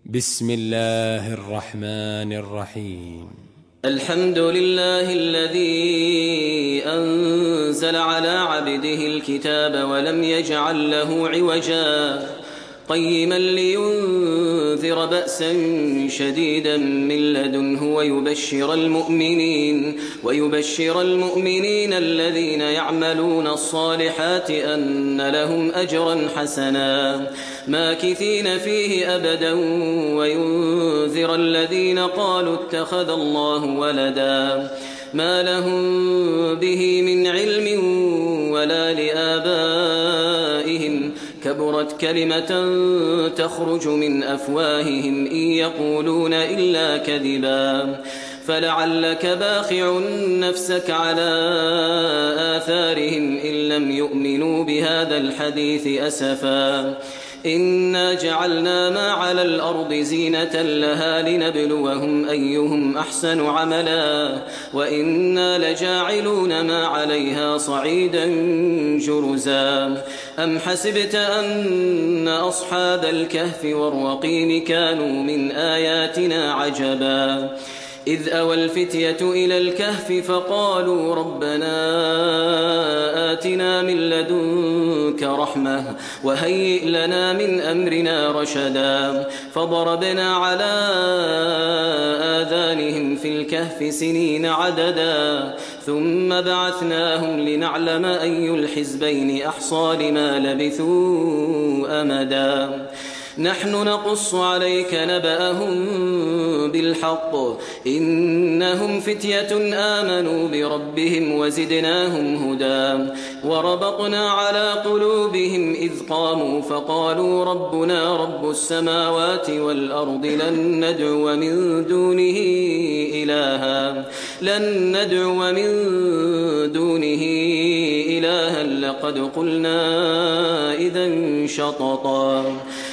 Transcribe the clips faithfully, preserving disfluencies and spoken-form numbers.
بسم الله الرحمن الرحيم. الحمد لله الذي أنزل على عبده الكتاب ولم يجعل له عوجا قيما لينذر بأسا شديدا من لدنه ويبشر المؤمنين ويبشر المؤمنين الذين يعملون الصالحات أن لهم أجرا حسنا ماكثين فيه أبدا وينذر الذين قالوا اتخذ الله ولدا ما لهم به من علم ولا لآبائهم كبرت كلمة تخرج من أفواههم إن يقولون إلا كذبا فلعلك باخع نفسك على آثارهم إن لم يؤمنوا بهذا الحديث أسفا إنا جعلنا ما على الأرض زينة لها لنبلوهم أيهم أحسن عملا وإنا لجاعلون ما عليها صعيدا جرزا أم حسبت أن أصحاب الكهف والرقيم كانوا من آياتنا عجبا إذ أوى الفتية إلى الكهف فقالوا ربنا آتنا من لدنك رحمة وهيئ لنا من أمرنا رشدا فضربنا على آذانهم في الكهف سنين عددا ثم بعثناهم لنعلم أي الحزبين أحصى لما لبثوا أمدا نحن نقص عليك نبأهم بالحق إنهم فتية آمنوا بربهم وزدناهم هدى وربطنا على قلوبهم إذ قاموا فقالوا ربنا رب السماوات والأرض لن ندعو من دونه إلها لن ندعو من دونه إلها لقد قلنا إذا شططا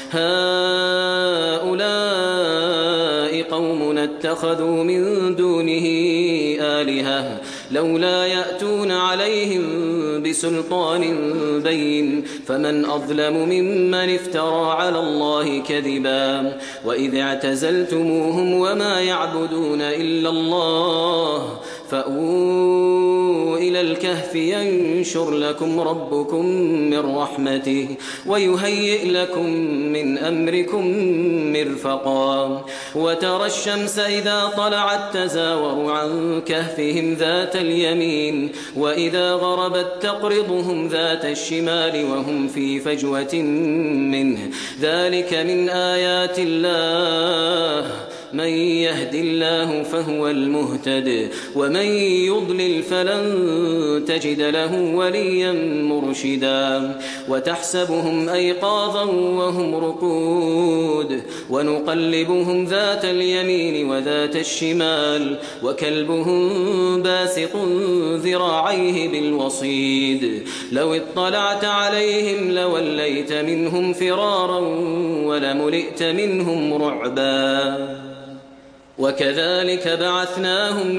هؤلاء قومنا اتخذوا من دونه آلهة لولا يأتون عليهم بسلطان بين فمن أظلم ممن افترى على الله كذبا وإذ اعتزلتموهم وما يعبدون إلا الله فأووا إلى الكهف ينشر لكم ربكم من رحمته ويهيئ لكم من أمركم مرفقا وترى الشمس إذا طلعت تزاور عن كهفهم ذات اليمين وإذا غربت تقرضهم ذات الشمال وهم في فجوة منه ذلك من آيات الله من يهد الله فهو المهتد ومن يضلل فلن تجد له وليا مرشدا وتحسبهم أيقاظا وهم رقود ونقلبهم ذات اليمين وذات الشمال وكلبهم باسط ذراعيه بالوصيد لو اطلعت عليهم لوليت منهم فرارا ولملئت منهم رعبا وكذلك بعثناهم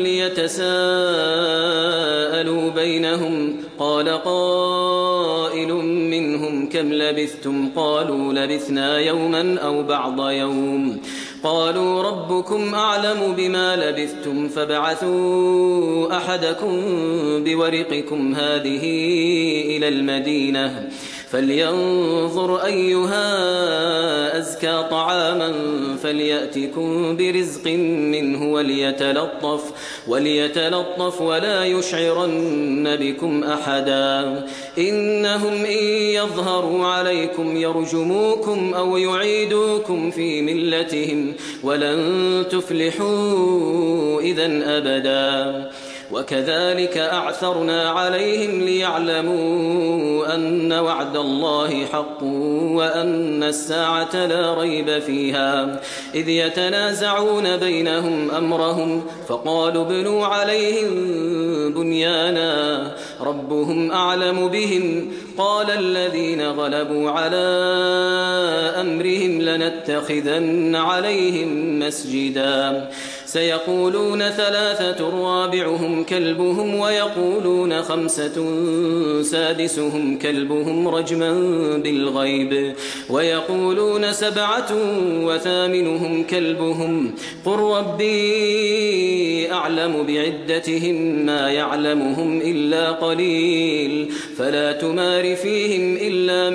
ليتساءلوا بينهم قال قائل منهم كم لبثتم قالوا لبثنا يوما أو بعض يوم قالوا ربكم أعلم بما لبثتم فابعثوا أحدكم بورقكم هذه إلى المدينة فلينظر أيها أزكى طعاما فليأتكم برزق منه وليتلطف, وليتلطف ولا يشعرن بكم أحدا إنهم إن يظهروا عليكم يرجموكم أو يعيدوكم في ملتهم ولن تفلحوا إذن أبدا وكذلك أعثرنا عليهم ليعلموا أن وعد الله حق وأن الساعة لا ريب فيها إذ يتنازعون بينهم أمرهم فقالوا ابنوا عليهم بنيانا ربهم أعلم بهم قال الذين غلبوا على أمرهم لنتخذن عليهم مسجدا سيقولون ثلاثة رابعهم كلبهم ويقولون خمسة سادسهم كلبهم رجما بالغيب ويقولون سبعة وثامنهم كلبهم قل ربي أعلم بعدتهم ما يعلمهم إلا قليل فلا تمار فيهم إلا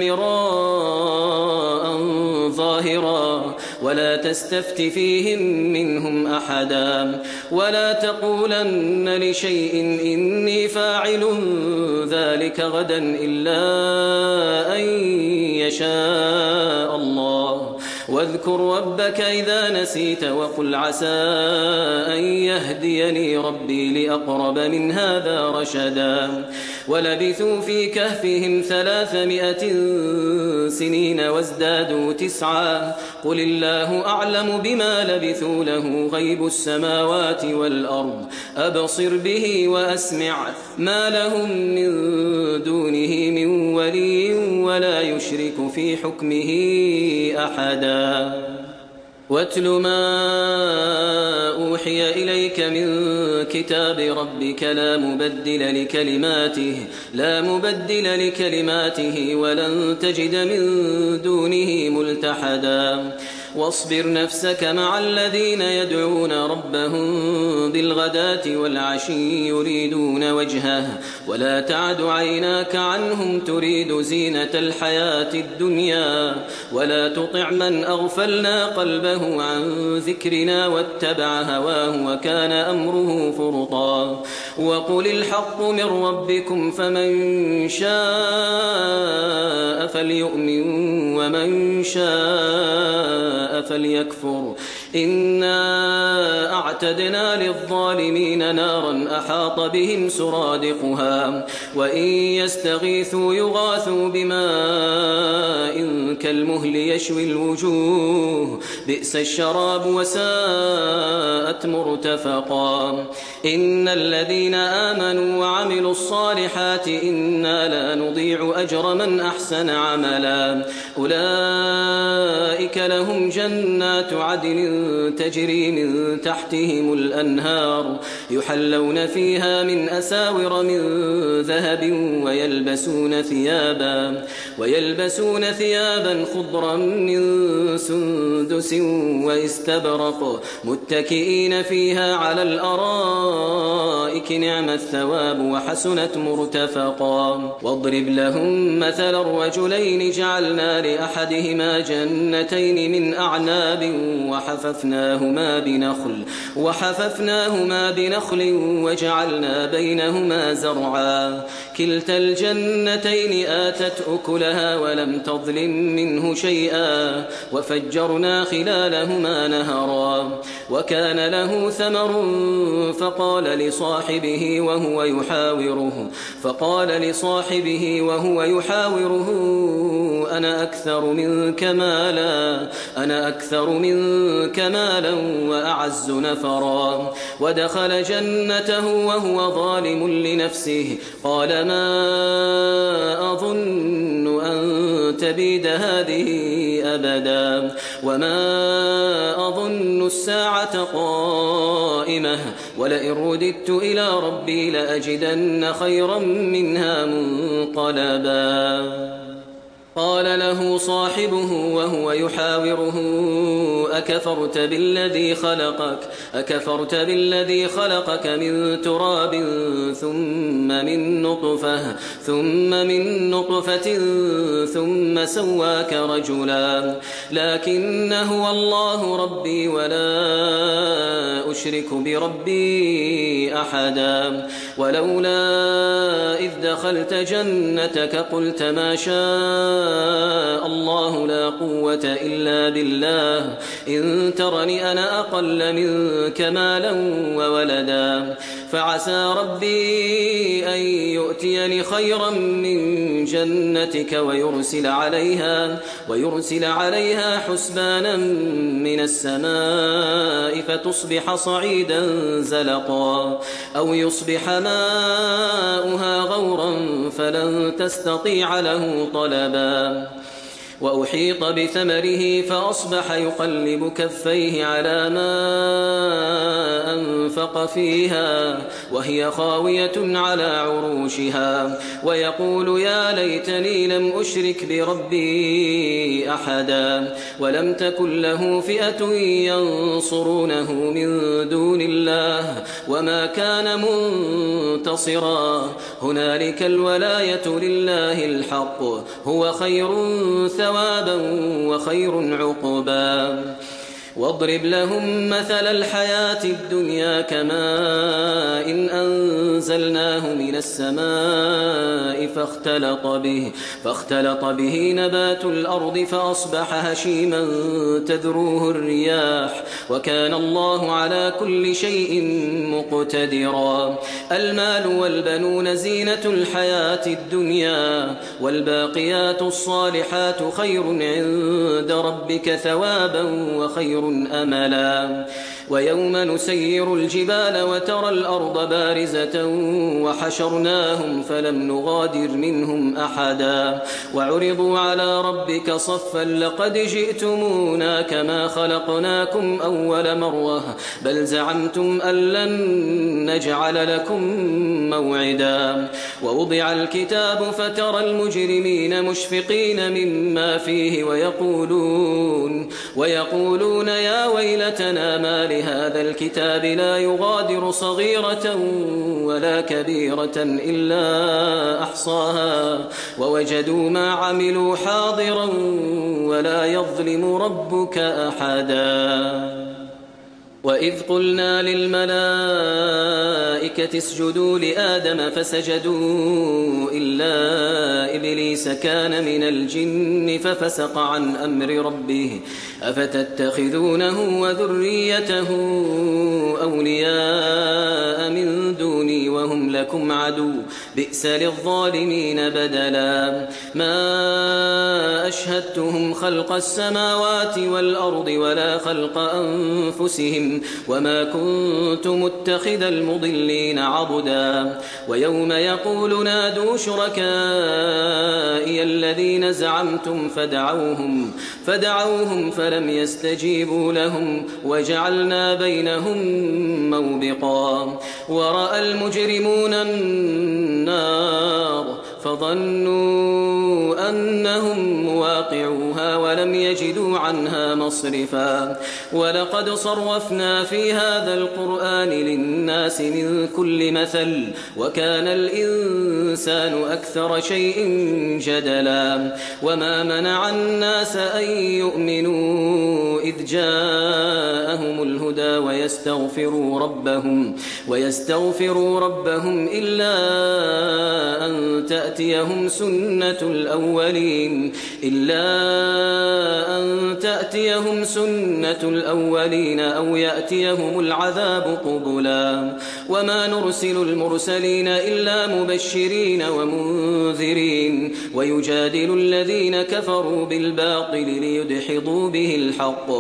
مراء ظاهرا ولا تستفت فيهم منهم أحدا ولا تقولن لشيء إني فاعل ذلك غدا إلا أن يشاء الله واذكر ربك إذا نسيت وقل عسى أن يهديني ربي لأقرب من هذا رشدا ولبثوا في كهفهم ثلاثمائة سنين وازدادوا تسعا قل الله أعلم بما لبثوا له غيب السماوات والأرض أبصر به وأسمع ما لهم من دونه من ولي ولا يشرك في حكمه أحدا واتل ما أوحي إليك من كتاب ربك لا مبدل لكلماته لا مبدل لكلماته ولن تجد من دونه ملتحدا واصبر نفسك مع الذين يدعون ربهم بالغداة والعشي يريدون وجهه ولا تعد عيناك عنهم تريد زينة الحياة الدنيا ولا تطع من أغفلنا قلبه عن ذكرنا واتبع هواه وكان أمره فرطا وقل الحق من ربكم فمن شاء فليؤمن ومن شاء فليكفر إنا أعتدنا للظالمين نارا أحاط بهم سرادقها وإن يستغيثوا يغاثوا بماء كالمهل يشوي الوجوه بئس الشراب وساءت مرتفقا إن الذين آمنوا وعملوا الصالحات إنا لا نضيع أجر من أحسن عملا أولئك لهم جنات عدن تجري من تحتهم الأنهار يحلون فيها من أساور من ذهب ويلبسون ثيابا ويلبسون ثيابا خضرا من سندس واستبرق متكئين فيها على الأرائك نعم الثواب وحسنت مرتفقا واضرب لهم مثل الرجلين جعلنا لأحدهما جنتين من أعناب وحففناهما بنخل وحففناهما بنخل وجعلنا بينهما زرعا كلتا الجنتين آتت أكلها ولم تظلم منه شيئا وفجرنا خلالهما نهرا وكان له ثمر فقال لصاحبه وهو يحاوره فقال لصاحبه وهو يحاوره أنا أكثر منك مالا أنا أكثر منك مالا وأعز نفرا ودخل جنته وهو ظالم لنفسه قال ما أظن أن تبيد هذه أبدا وما أظن الساعة قائمة ولئن رددت إلى ربي لأجدن خيرا منها منقلبا قال له صاحبه وهو يحاوره أكفرت بالذي خلقك أكفرت بالذي خلقك من تراب ثم من نطفة ثم من نطفة ثم سواك رجلا لكن هو الله ربي ولا أشرك بربي أحدا ولولا إذ دخلت جنتك قلت ما شاء الله لا قوة إلا بالله إن ترني أنا أقل منك مالا وولدا فعسى ربي أن يؤتيني خيرا من جنتك ويرسل عليها ويرسل عليها حسبانا من السماء فتصبح صعيدا زلقا أو يصبح ماؤها غورا فلن تستطيع له طلبا وأحيط بثمره فأصبح يقلب كفيه على ما أنفق فيها وهي خاوية على عروشها ويقول يا ليتني لم أشرك بربي أحدا ولم تكن له فئة ينصرونه من دون الله وما كان منتصرا هنالك الولاية لله الحق هو خير ثوابا وخير عقبا واضرب لهم مثل الحياة الدنيا كماء إن أنزلناه من السماء فاختلط به, فاختلط به نبات الأرض فأصبح هشيما تذروه الرياح وكان الله على كل شيء مقتدرا المال والبنون زينة الحياة الدنيا والباقيات الصالحات خير عند ربك ثوابا وخير أملا ويوم نسير الجبال وترى الأرض بارزة وحشرناهم فلم نغادر منهم أحدا وعرضوا على ربك صفا لقد جئتمونا كما خلقناكم أول مرة بل زعمتم أن لن نجعل لكم موعدا ووضع الكتاب فترى المجرمين مشفقين مما فيه ويقولون, ويقولون يا ويلتنا ما لهذا الكتاب لا يغادر صغيرة ولا كبيرة إلا أحصاها ووجدوا ما عملوا حاضرا ولا يظلم ربك أحدا وإذ قلنا للملائكة اسجدوا لآدم فسجدوا إلا إبليس كان من الجن ففسق عن أمر ربه أفتتخذونه وذريته أولياء من دوني وهم لكم عدو بئس للظالمين بدلا ما أشهدتهم خلق السماوات والأرض ولا خلق أنفسهم وما كنت متخذ المضلين عضدا ويوم يقول نادوا شركائي الذين زعمتم فدعوهم, فدعوهم فلم يستجيبوا لهم وجعلنا بينهم موبقا ورأى المجرمون النار فظنوا أنهم مواقعوها ولم يجدوا عنها مصرفا ولقد صرفنا في هذا القرآن للناس من كل مثل وكان الإنسان أكثر شيء جدلا وما منع الناس أن يؤمنوا إذ جاءهم الهدى ويستغفروا ربهم, ويستغفروا ربهم إلا أن تأتيهم سنة الأولين إلا أن تأتيهم سنة الأولين أو يأتيهم العذاب قبلا وما نرسل المرسلين إلا مبشرين ومنذرين ويجادل الذين كفروا بالباطل ليدحضوا به الحق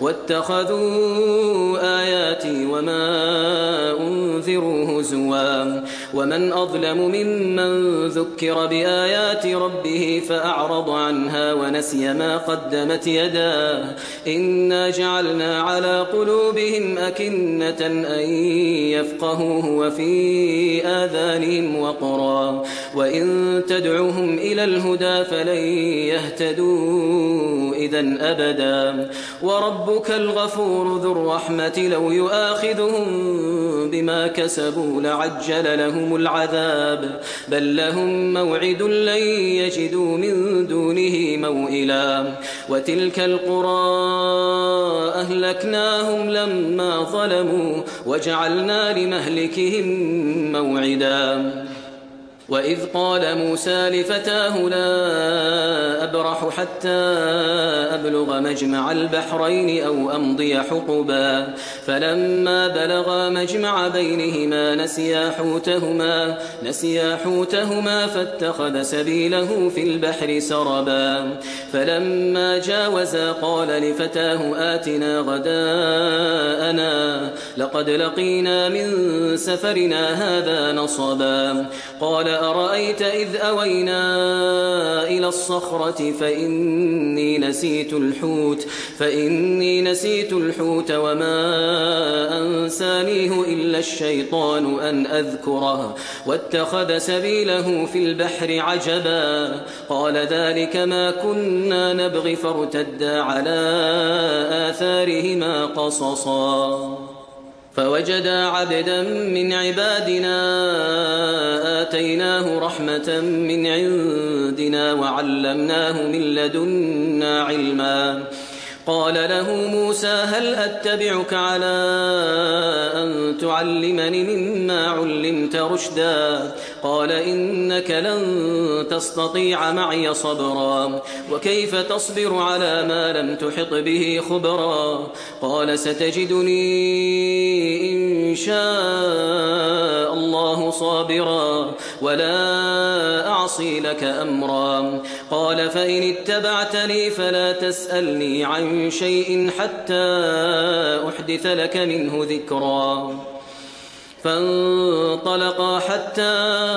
واتخذوا آياتي وما أنذروا هزوا ومن أظلم ممن ذكر بآيات ربه فأعرض عنها ونسي ما قدمت يداه إنا جعلنا على قلوبهم أكنة أن يفقهوه وفي آذانهم وقرا وإن تدعوهم إلى الهدى فلن يهتدوا إذن أبدا وربك الغفور ذو الرحمة لو يؤاخذهم بما كسبوا لعجل لهم العذاب بل لهم موعد لن يجدوا من دونه موئلا وتلك القرى أهلكناهم لما ظلموا وجعلنا لمهلكهم موعدا وإذ قال موسى لفتاه لا أبرح حتى أبلغ مجمع البحرين أو أمضي حقبا فلما بلغا مجمع بينهما نسيا حوتهما, نسيا حوتهما فاتخذ سبيله في البحر سربا فلما جاوزا قال لفتاه آتنا غداءنا لقد لقينا من سفرنا هذا نصبا قال أرأيت إذ أوينا إلى الصخرة فإني نسيت الحوت فإني نسيت الحوت وما أنسانيه إلا الشيطان أن أذكره واتخذ سبيله في البحر عجبا قال ذلك ما كنا نبغي فارتدا على آثارهما قصصا فوجدا عبدا من عبادنا آتيناه رحمة من عندنا وعلمناه من لدنا علما قال له موسى هل أتبعك على أن تعلمني مما علمت رشدا قال إنك لن تستطيع معي صبرا وكيف تصبر على ما لم تحط به خبرا قال ستجدني إن شاء الله صابرا ولا أعصي لك أمرا قال فإن اتبعتني فلا تسألني عن شيء حتى أحدث لك منه ذكرا فانطلقا حتى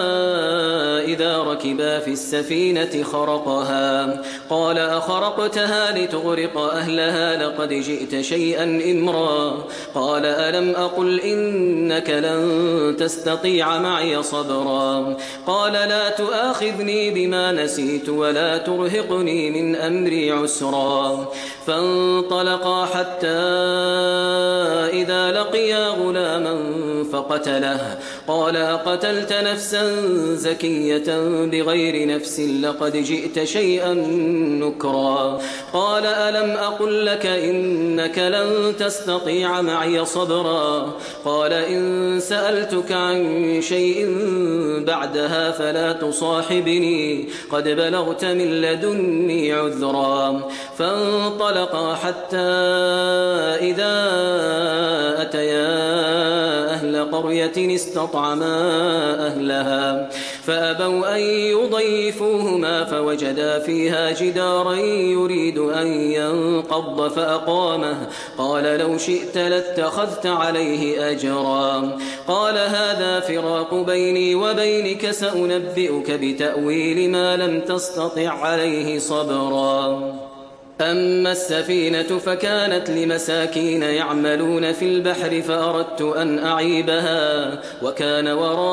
إذا ركبا في السفينة خرقها قال أخرقتها لتغرق أهلها لقد جئت شيئا إمرا قال ألم أقل إنك لن تستطيع معي صبرا قال لا تؤاخذني بما نسيت ولا ترهقني من أمري عسرا فانطلقا حتى إذا لقيا غلاما فقتله قال أقتلت نفسا زكية بغير نفس لقد جئت شيئا نكرا قال ألم أقل لك إنك لن تستطيع معي صبرا قال إن سألتك عن شيء بعدها فلا تصاحبني قد بلغت من لدني عذرا فانطلقا حتى إذا أتيا أهل قرية استطعما أهلها فأبوا أن يضيفوهما فوجدا فيها جدارا يريد أن ينقض فأقامه قال لو شئت لاتخذت عليه أجرا قال هذا فراق بيني وبينك سأنبئك بتأويل ما لم تستطع عليه صبرا أما السفينة فكانت لمساكين يعملون في البحر فأردت أن أعيبها وكان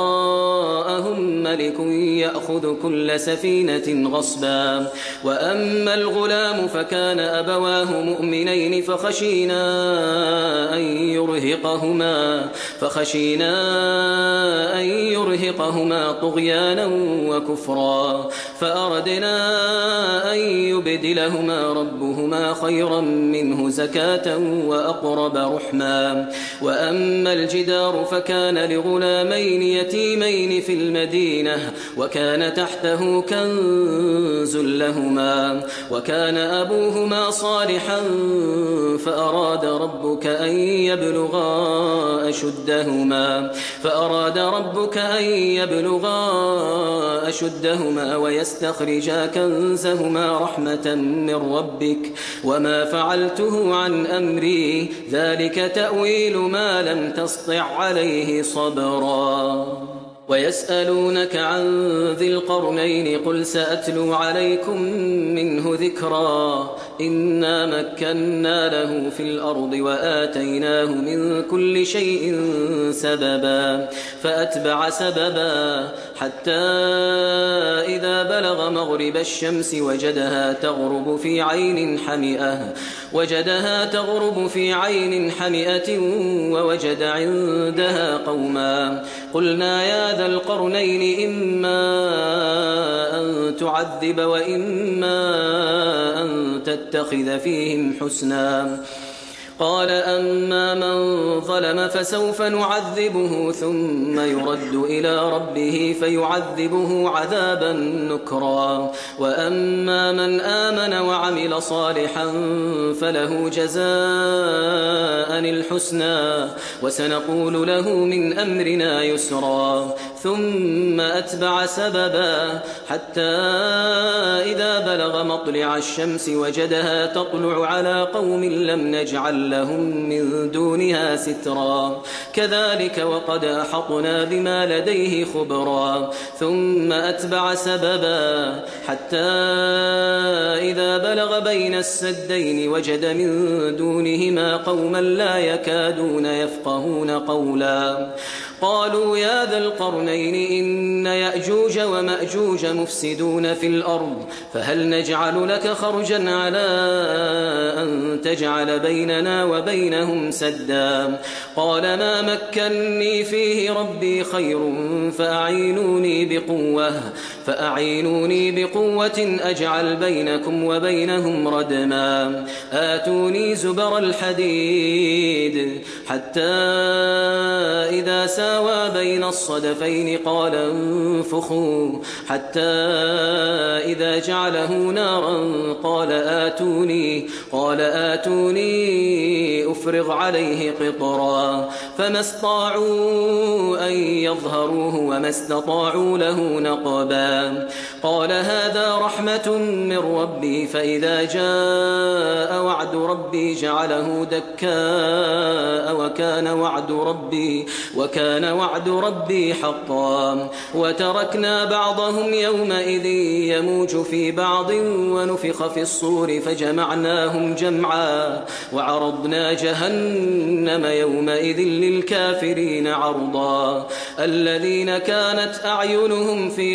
وراءهم ملك يأخذ كل سفينة غصبا وأما الغلام فكان أبواه مؤمنين فخشينا أن يرهقهما فخشينا أن يرهقهما طغيانا وكفرا فأردنا أن يبدلهما رب ربهما خيرا منه زكاة وأقرب رحما وأما الجدار فكان لغلامين يتيمين في المدينة وكان تحته كنز لهما وكان أبوهما صالحا فأراد ربك أن يبلغا أشدهما فأراد ربك أن يبلغا أشدهما ويستخرجا كنزهما رحمة من ربك وما فعلته عن أمري ذلك تأويل ما لم تسطع عليه صبرا ويسألونك عن ذي القرنين قل سأتلو عليكم منه ذكرا إنا مكنا له في الأرض وآتيناه من كل شيء سببا فأتبع سببا حتى إذا بلغ مغرب الشمس وجدها تغرب في عين حمئة وجدها تغرب في عين حمئة ووجد عندها قوما قلنا يا ذا القرنين إما أن تعذب وإما أن تتخذ فيهم حسنا قال أما من ظلم فسوف نعذبه ثم يرد إلى ربه فيعذبه عذابا نكرا وأما من آمن وعمل صالحا فله جزاء الحسنى وسنقول له من أمرنا يسرا ثم أتبع سببا حتى إذا بلغ مطلع الشمس وجدها تطلع على قوم لم نجعل لهم من دونها سترا كذلك وقد أحطنا بما لديه خبرا ثم أتبع سببا حتى إذا بلغ بين السدين وجد من دونهما قوما لا يكادون يفقهون قولا قالوا يا ذا القرنين إن يأجوج ومأجوج مفسدون في الأرض فهل نجعل لك خرجا على أن تجعل بيننا وبينهم سدا قال ما مكني فيه ربي خير فأعينوني بقوة فأعينوني بقوة أجعل بينكم وبينهم ردما آتوني زبر الحديد حتى إذا ساوى بين الصدفين قال انفخوا حتى إذا جعله نارا قال آتوني قال آتوني أفرغ عليه قطرا فما استطاعوا أن يظهروه وما استطاعوا له نقبا قال هذا رحمة من ربي فإذا جاء وعد ربي جعله دكاء وكان وعد ربي وكان وعد ربي حقا وتركنا بعضهم يومئذ يموج في بعض ونفخ في الصور فجمعناهم جمعا وعرضنا جهنم يومئذ للكافرين عرضا الذين كانت أعينهم في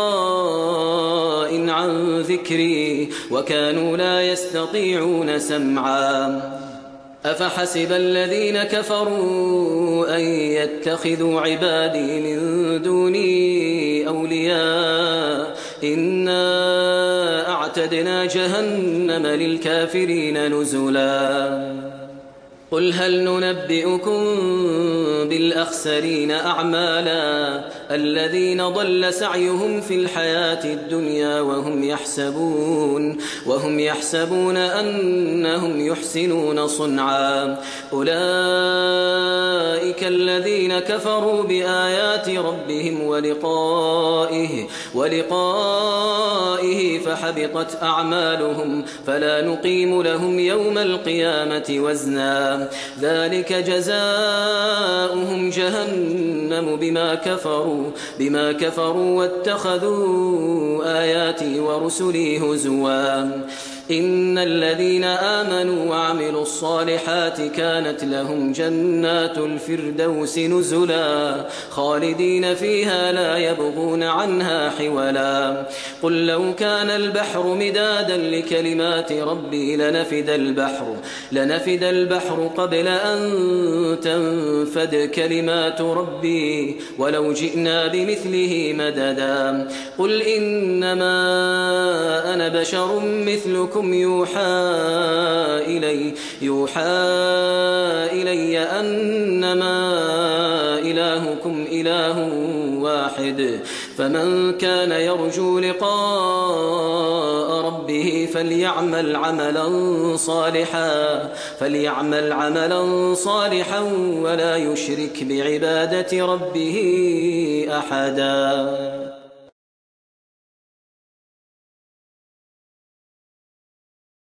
غطاء عن ذكري وكانوا لا يستطيعون سمعا أفحسب الذين كفروا أن يتخذوا عبادي من دوني أولياء إنا أعتدنا جهنم للكافرين نزلا قل هل ننبئكم بالأخسرين أعمالا الذين ضل سعيهم في الحياة الدنيا وهم يحسبون وهم يحسبون أنهم يحسنون صنعا أولئك الذين كفروا بآيات ربهم ولقائه ولقائه فحبطت أعمالهم فلا نقيم لهم يوم القيامة وزنا ذلك جزاؤهم جهنم بما كفروا بما كفروا واتخذوا آياتي ورسلي هزوا إن الذين آمنوا وعملوا الصالحات كانت لهم جنات الفردوس نزلا خالدين فيها لا يبغون عنها حولا قل لو كان البحر مدادا لكلمات ربي لنفد البحر لنفد البحر قبل أن تنفد كلمات ربي ولو جئنا بمثله مددا قل إنما أنا بشر مثلكم يوحى إلي يوحى إلي أنما إلهكم إله واحد فمن كان يرجو لقاء ربه فليعمل عملا صالحا فليعمل عملا صالحا ولا يشرك بعبادة ربه أحدا.